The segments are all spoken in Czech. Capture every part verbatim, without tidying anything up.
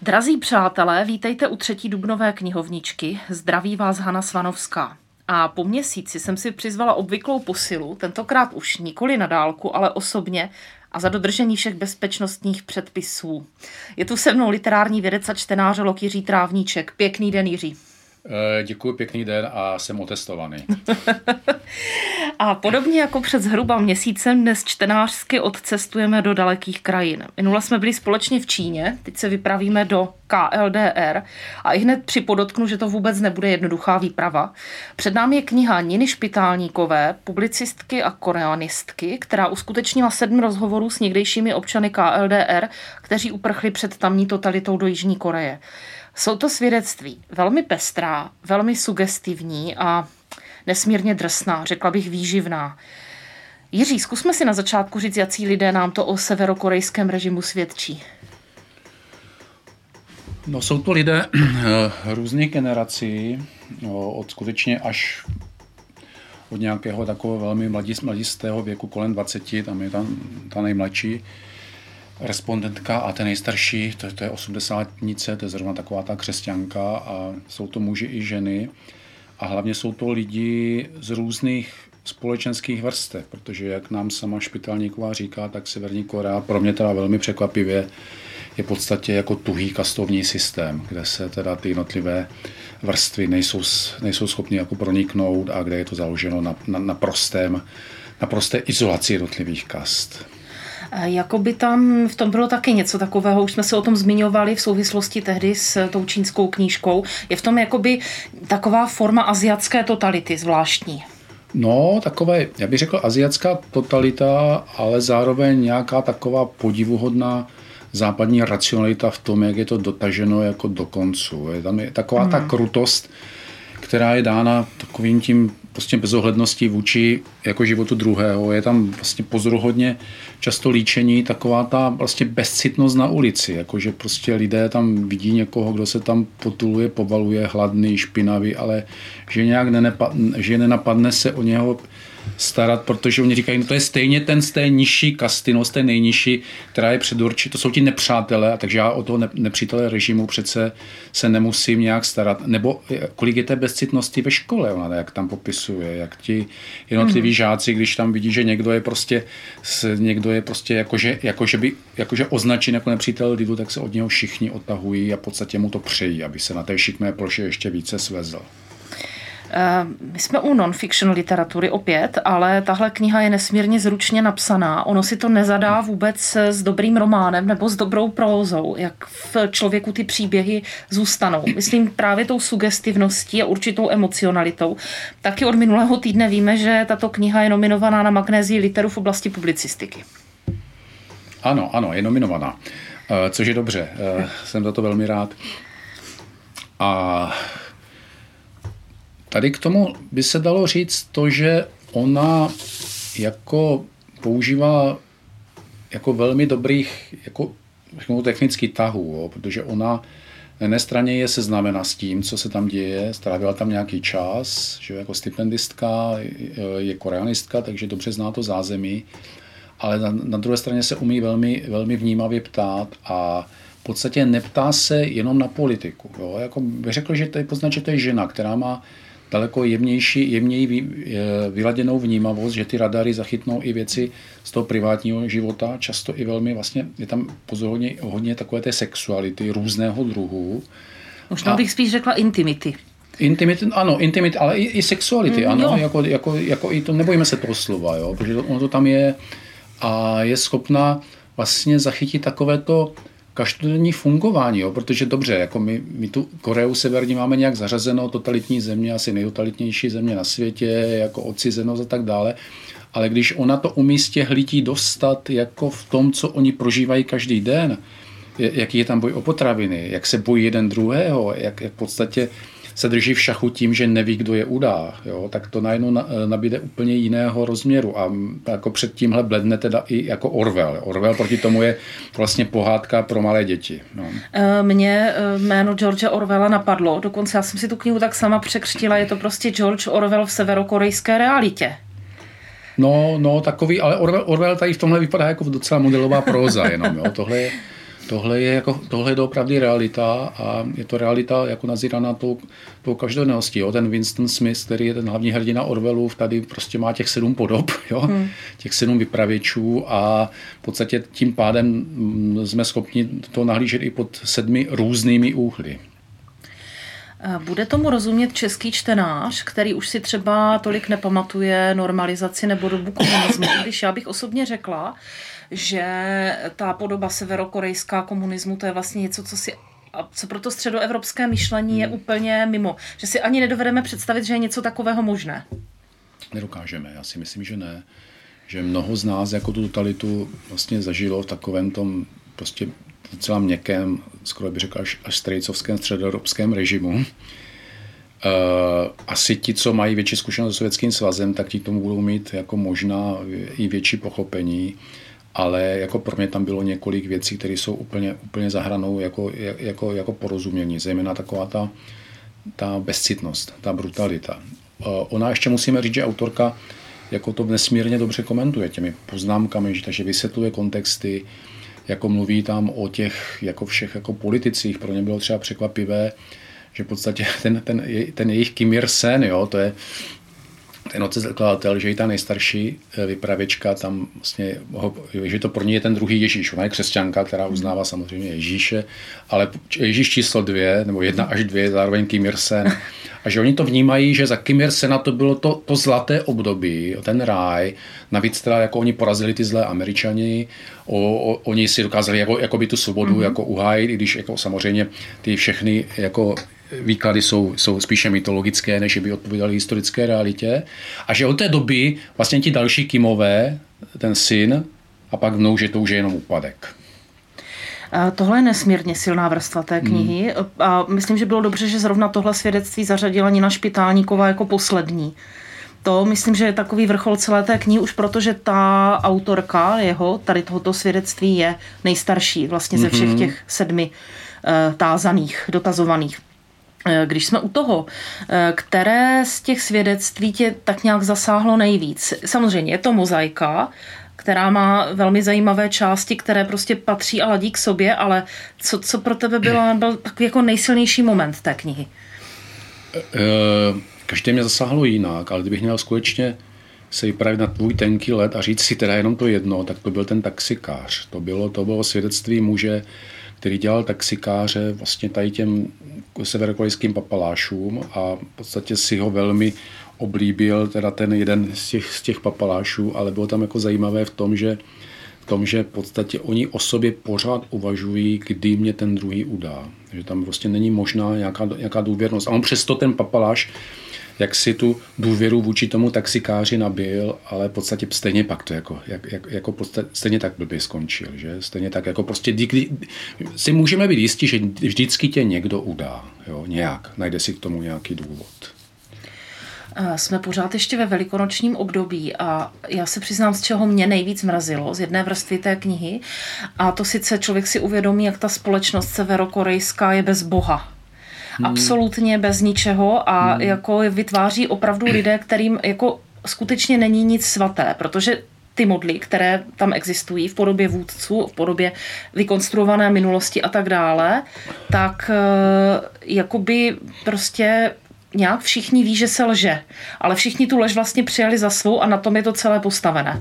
Drazí přátelé, vítejte u třetí dubnové knihovničky. Zdraví vás Hana Svanovská. A po měsíci jsem si přizvala obvyklou posilu, tentokrát už nikoli na dálku, ale osobně a za dodržení všech bezpečnostních předpisů. Je tu se mnou literární vědec a čtenářolog Jiří Trávníček. Pěkný den, Jiří. Děkuji, pěkný den a jsem otestovaný. A podobně jako před zhruba měsícem dnes čtenářsky odcestujeme do dalekých krajin. Minule jsme byli společně v Číně, teď se vypravíme do K L D R a i hned připodotknu, že to vůbec nebude jednoduchá výprava. Před námi je kniha Niny Špitálníkové, publicistky a koreanistky, která uskutečnila sedm rozhovorů s někdejšími občany K L D R, kteří uprchli před tamní totalitou do Jižní Koreje. Jsou to svědectví velmi pestrá, velmi sugestivní a nesmírně drsná, řekla bych výživná. Jiří, zkusme si na začátku říct, jací lidé nám to o severokorejském režimu svědčí. No, jsou to lidé různých generací, no, od skutečně až od nějakého takového velmi mladistého věku kolem dvaceti, tam je tam ta nejmladší respondentka a ten nejstarší, to, to je osmdesátnice, to je zrovna taková ta křesťanka a jsou to muži i ženy a hlavně jsou to lidi z různých společenských vrstev, protože jak nám sama Špitálníková říká, tak Severní Korea pro mě teda velmi překvapivě je v podstatě jako tuhý kastovní systém, kde se teda ty jednotlivé vrstvy nejsou, nejsou schopny jako proniknout a kde je to založeno na, na, na, prostém, na prosté izolaci jednotlivých kast. Jakoby tam v tom bylo taky něco takového, už jsme se o tom zmiňovali v souvislosti tehdy s tou čínskou knížkou. Je v tom jakoby taková forma asiatské totality zvláštní. No, takové, já bych řekl asiatská totalita, ale zároveň nějaká taková podivuhodná západní racionalita v tom, jak je to dotaženo jako do koncu. Je tam je taková hmm. ta krutost, která je dána takovým tím prostě bezohledností vůči jako životu druhého. Je tam vlastně pozoruhodně často líčení, taková ta vlastně bezcitnost na ulici, jakože prostě lidé tam vidí někoho, kdo se tam potuluje, povaluje, hladný, špinavý, ale že nějak nenapadne, že nenapadne se o něho starat, protože oni říkají, no to je stejně ten z té nižší kasty, no z té nejnižší, která je předurčitá, to jsou ti nepřátelé, a takže já o toho nepřítele režimu přece se nemusím nějak starat. Nebo kolik je té bezcitnosti ve škole, ona jak tam popisuje, jak ti jednotliví mm. žáci, když tam vidí, že někdo je prostě, někdo je prostě jakože, jakože, by, jakože označen jako nepřítel lidu, tak se od něho všichni odtahují a v podstatě mu to přejí, aby se na té šikmé ploše ještě více svezl. My jsme u non-fiction literatury opět, ale tahle kniha je nesmírně zručně napsaná. Ono si to nezadá vůbec s dobrým románem nebo s dobrou prózou, jak v člověku ty příběhy zůstanou. Myslím právě tou sugestivností a určitou emocionalitou. Taky od minulého týdne víme, že tato kniha je nominovaná na Magnézii literu v oblasti publicistiky. Ano, ano, je nominovaná, což je dobře. Jsem za to velmi rád. A tady k tomu by se dalo říct to, že ona jako používá jako velmi dobrých jako, jako technických tahů, jo, protože ona na jedné straně je seznámena s tím, co se tam děje, strávila tam nějaký čas, že jako stipendistka, je koreanistka, takže dobře zná to zázemí, ale na, na druhé straně se umí velmi, velmi vnímavě ptát a v podstatě neptá se jenom na politiku. Jo. Jako bych řekl, že to je poznat, že to je žena, která má daleko jemnější, jemněji vyladěnou vnímavost, že ty radary zachytnou i věci z toho privátního života, často i velmi vlastně, je tam pozoruhodně hodně takové té sexuality různého druhu. Možná bych spíš řekla intimity. Intimity, ano, intimity, ale i, i sexuality, mm, ano, jako, jako, jako i to, nebojíme se toho slova, jo, protože to, ono to tam je a je schopná vlastně zachytit takové to každodenní fungování, jo? Protože dobře, jako my, my tu Koreu severní máme nějak zařazeno, totalitní země, asi nejtotalitnější země na světě, jako odcizenost a tak dále, ale když ona to umí z těch lidí dostat jako v tom, co oni prožívají každý den, jaký je tam boj o potraviny, jak se bojí jeden druhého, jak, jak v podstatě se drží v šachu tím, že neví, kdo je udá, jo, tak to najednou nabíde úplně jiného rozměru a jako před tímhle bledne teda i jako Orwell. Orwell proti tomu je vlastně pohádka pro malé děti. No. Mně jméno George Orwella napadlo, dokonce já jsem si tu knihu tak sama překřtila, je to prostě George Orwell v severokorejské realitě. No, no, takový, ale Orwell, Orwell tady v tomhle vypadá jako docela modelová próza jenom, jo, tohle je Tohle je, jako, tohle je doopravdy realita a je to realita jako nazíraná tou, tou každodenností. Jo. Ten Winston Smith, který je ten hlavní hrdina Orwellův, tady prostě má těch sedm podob, jo. Hmm. těch sedm vypravěčů a v podstatě tím pádem jsme schopni to nahlížet i pod sedmi různými úhly. Bude tomu rozumět český čtenář, který už si třeba tolik nepamatuje normalizaci nebo dobu komunismu, když já bych osobně řekla, že ta podoba severokorejská komunismu, to je vlastně něco, co si co pro to středoevropské myšlení je úplně mimo. Že si ani nedovedeme představit, že je něco takového možné. Nedokážeme, já si myslím, že ne. Že mnoho z nás jako tu totalitu vlastně zažilo v takovém tom prostě docela měkkém, skoro bych řekl až, až strejcovském středoevropském režimu. Uh, asi ti, co mají větší zkušenost s Sovětským svazem, tak ti k tomu budou mít jako možná i větší pochopení, ale jako pro mě tam bylo několik věcí, které jsou úplně, úplně za hranou jako, jako, jako porozumění, zejména taková ta, ta bezcitnost, ta brutalita. Uh, ona ještě musíme říct, že autorka jako to nesmírně dobře komentuje těmi poznámkami, takže vysvětluje kontexty, jako mluví tam o těch jako všech jako politicích. Pro ně bylo třeba překvapivé, že v podstatě ten, ten, ten jejich Kim Il-sen, jo, to je ten otec zakladatel, že i ta nejstarší vypravěčka tam vlastně, že to pro ní je ten druhý Ježíš. Ona je křesťanka, která uznává samozřejmě Ježíše, ale Ježíš číslo dvě, nebo jedna až dvě, zároveň Kim Il-sen. A že oni to vnímají, že za Kim Il-sena to bylo to, to zlaté období, ten ráj. Navíc teda jako oni porazili ty zlé Američani, o, o, oni si dokázali jako, jako by tu svobodu mm-hmm. jako uhájit, i když jako samozřejmě ty všechny jako výklady jsou, jsou spíše mytologické, než by odpovídaly historické realitě. A že od té doby vlastně ti další Kimové, ten syn a pak vnou, že to už je jenom úpadek. Tohle je nesmírně silná vrstva té knihy hmm. a myslím, že bylo dobře, že zrovna tohle svědectví zařadila Nina Špitálníková jako poslední. To myslím, že je takový vrchol celé té knihy, už protože ta autorka jeho, tady tohoto svědectví je nejstarší vlastně ze všech těch sedmi uh, tázaných, dotazovaných. Když jsme u toho, které z těch svědectví tě tak nějak zasáhlo nejvíc? Samozřejmě je to mozaika, která má velmi zajímavé části, které prostě patří a ladí k sobě, ale co, co pro tebe bylo, byl takový jako nejsilnější moment té knihy? Každé mě zasáhlo jinak, ale kdybych měl skutečně se vypravit na tvůj tenký let a říct si teda jenom to jedno, tak to byl ten taxikář. To bylo, to bylo svědectví muže, který dělal taxikáře vlastně tady těm severokorejským papalášům a v podstatě si ho velmi oblíbil, teda ten jeden z těch, z těch papalášů, ale bylo tam jako zajímavé v tom, že v tom, že v podstatě oni o sobě pořád uvažují, kdy mě ten druhý udá. Že tam prostě není možná nějaká, nějaká důvěrnost. A on přesto ten papaláš, jak si tu důvěru vůči tomu taxikáři nabil, ale v podstatě stejně pak to jako, jak, jak, jako podstatě, stejně tak blbě skončil, že? Stejně tak jako prostě kdy, si můžeme být jistí, že vždycky tě někdo udá, jo? Nějak, najde si k tomu nějaký důvod. Jsme pořád ještě ve velikonočním období a já se přiznám, z čeho mě nejvíc mrazilo, z jedné vrstvy té knihy, a to sice člověk si uvědomí, jak ta společnost severokorejská je bez Boha. Hmm. Absolutně bez ničeho a hmm. jako vytváří opravdu lidé, kterým jako skutečně není nic svaté, protože ty modly, které tam existují v podobě vůdců, v podobě vykonstruované minulosti a tak dále, tak jakoby prostě nějak všichni ví, že se lže, ale všichni tu lež vlastně přijali za svou a na tom je to celé postavené.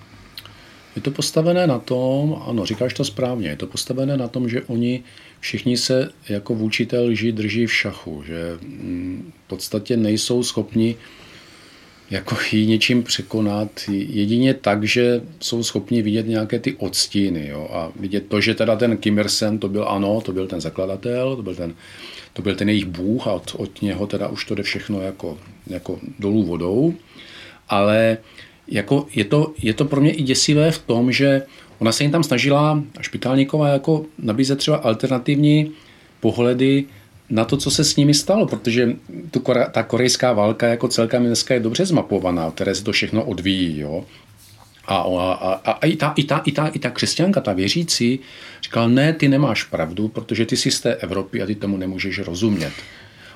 Je to postavené na tom, ano, říkáš to správně, je to postavené na tom, že oni všichni se jako vůči té lži drží v šachu, že v podstatě nejsou schopni jako ji něčím překonat, jedině tak, že jsou schopni vidět nějaké ty odstíny, jo, a vidět to, že teda ten Kim Il-sen, to byl ano, to byl ten zakladatel, to byl ten, to byl ten jejich bůh a od, od něho teda už to jde všechno jako, jako dolů vodou, ale jako je, to, je to pro mě i děsivé v tom, že ona se jim tam snažila, Špitálníková, jako nabízet třeba alternativní pohledy na to, co se s nimi stalo, protože tu, ta korejská válka jako celkem dneska je dobře zmapovaná, které se to všechno odvíjí. Jo? A, a, a, a i, ta, i, ta, i, ta, i ta křesťanka, ta věřící, říkala, ne, ty nemáš pravdu, protože ty jsi z té Evropy a ty tomu nemůžeš rozumět.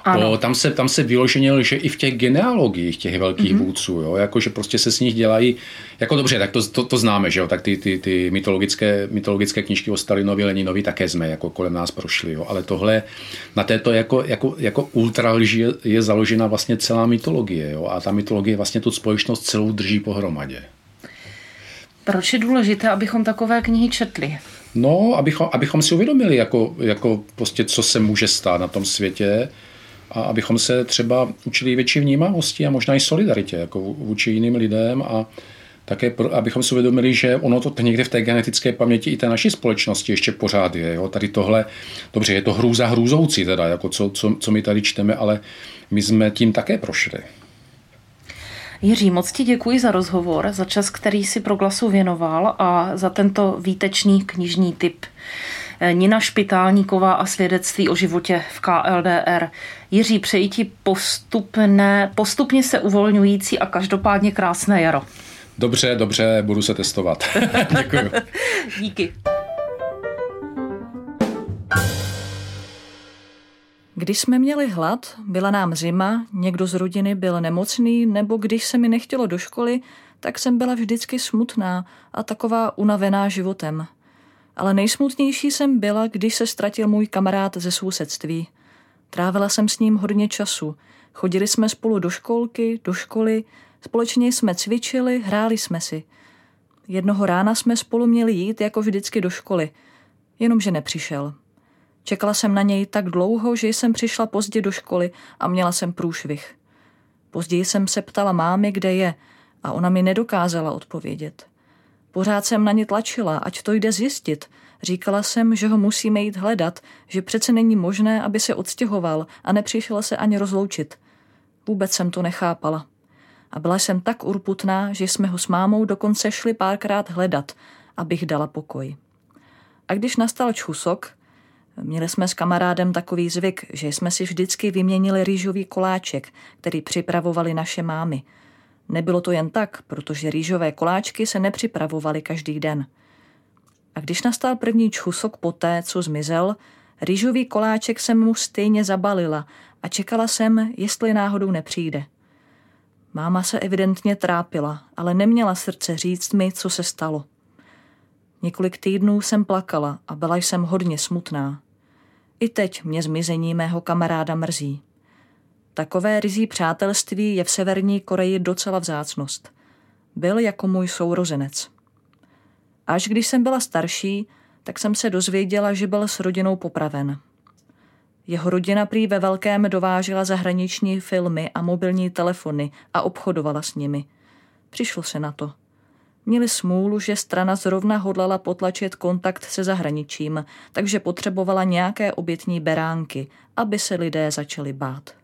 To, tam, se, tam se vyloženě lže i v těch genealogiích těch velkých mm-hmm. vůdců, jo? Jako, že prostě se s nich dělají, jako dobře, tak to, to, to známe, že jo? Tak ty, ty, ty mytologické, mytologické knížky o Stalinovi, Leninovi také jsme jako kolem nás prošli, jo? Ale tohle, na této jako, jako, jako ultralži je, je založena vlastně celá mytologie, jo? A ta mytologie vlastně tu společnost celou drží pohromadě. Proč je důležité, abychom takové knihy četli? No, abychom, abychom si uvědomili, jako, jako prostě, co se může stát na tom světě a abychom se třeba učili větší vnímavosti a možná i solidaritě jako vůči jiným lidem a také, pro, abychom si uvědomili, že ono to někde v té genetické paměti i té naší společnosti ještě pořád je. Jo? Tady tohle, dobře, je to hrůza hrůzoucí, teda, jako co, co, co my tady čteme, ale my jsme tím také prošli. Jiří, moc ti děkuji za rozhovor, za čas, který si pro Glasu věnoval a za tento výtečný knižní tip. Nina Špitálníková a svědectví o životě v K L D R. Jiří, přeji ti postupné, postupně se uvolňující a každopádně krásné jaro. Dobře, dobře, budu se testovat. Děkuji. Díky. Když jsme měli hlad, byla nám zima, někdo z rodiny byl nemocný, nebo když se mi nechtělo do školy, tak jsem byla vždycky smutná a taková unavená životem. Ale nejsmutnější jsem byla, když se ztratil můj kamarád ze sousedství. Trávila jsem s ním hodně času. Chodili jsme spolu do školky, do školy, společně jsme cvičili, hráli jsme si. Jednoho rána jsme spolu měli jít jako vždycky do školy, jenomže nepřišel. Čekala jsem na něj tak dlouho, že jsem přišla pozdě do školy a měla jsem průšvih. Později jsem se ptala mámy, kde je, a ona mi nedokázala odpovědět. Pořád jsem na ně tlačila, ať to jde zjistit. Říkala jsem, že ho musíme jít hledat, že přece není možné, aby se odstěhoval a nepřišel se ani rozloučit. Vůbec jsem to nechápala. A byla jsem tak urputná, že jsme ho s mámou dokonce šli párkrát hledat, abych dala pokoj. A když nastal čusok, měli jsme s kamarádem takový zvyk, že jsme si vždycky vyměnili rýžový koláček, který připravovali naše mámy. Nebylo to jen tak, protože rýžové koláčky se nepřipravovaly každý den. A když nastal první čusok poté, co zmizel, rýžový koláček jsem mu stejně zabalila a čekala jsem, jestli náhodou nepřijde. Máma se evidentně trápila, ale neměla srdce říct mi, co se stalo. Několik týdnů jsem plakala a byla jsem hodně smutná. I teď mě zmizení mého kamaráda mrzí. Takové ryzí přátelství je v Severní Koreji docela vzácnost. Byl jako můj sourozenec. Až když jsem byla starší, tak jsem se dozvěděla, že byl s rodinou popraven. Jeho rodina prý ve velkém dovážela zahraniční filmy a mobilní telefony a obchodovala s nimi. Přišlo se na to. Měli smůlu, že strana zrovna hodlala potlačit kontakt se zahraničím, takže potřebovala nějaké obětní beránky, aby se lidé začali bát.